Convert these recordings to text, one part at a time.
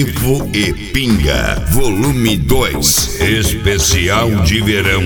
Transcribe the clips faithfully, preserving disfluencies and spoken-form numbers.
Grifo e Pinga, volume dois, especial de verão.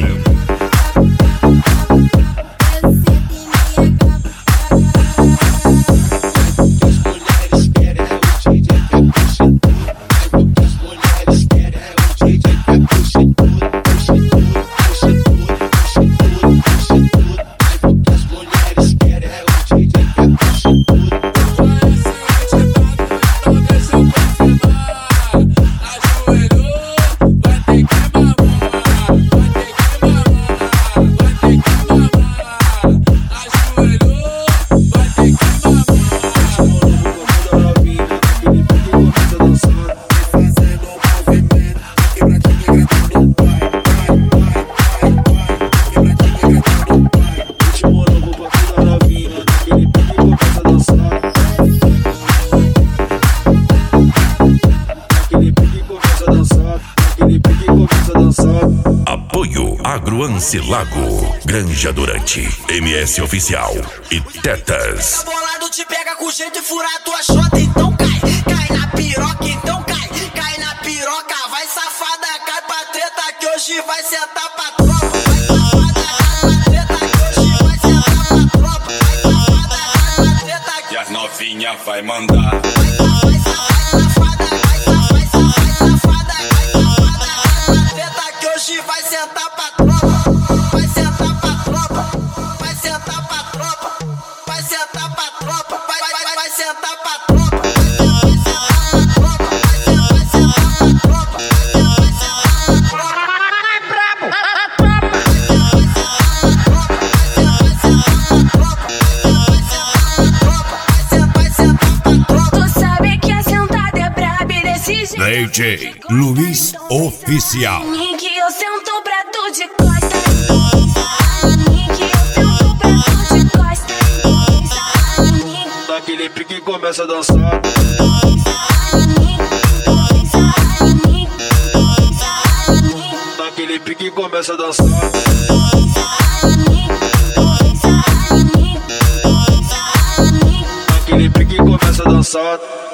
Apoio Agroancilago, Granja Durante, M S Oficial e Tetas. Bolado te pega com jeito e fura a tua xota, então cai, cai na piroca, então cai, cai na piroca, vai safada, cai pra treta que hoje vai sentar pra tropa. Vai safada, cai pra treta que hoje vai sentar pra tropa. Vai safada, cai pra treta que e as novinha vai mandar. vai safada, vai safada, vai safada, cai pra treta que hoje vai sentar pra tropa. Vai sentar pra tropa, vai sentar pra tropa, vai sentar pra tropa, vai, vai, vai, vai sentar pra tropa, vai sentar pra tropa, vai sentar pra tropa, vai sentar pra tropa, vai brabo, a tropa, vai sentar pra tropa, vai sentar pra tropa. Tu sabe que a sentada é braba e desse jeito. D J Luiz Oficial. Que eu sento pra tu de costa. Que eu sento pra tu de costa. Daquele pique começa a dançar. Daquele pique começa a dançar. Daquele pique começa a dançar.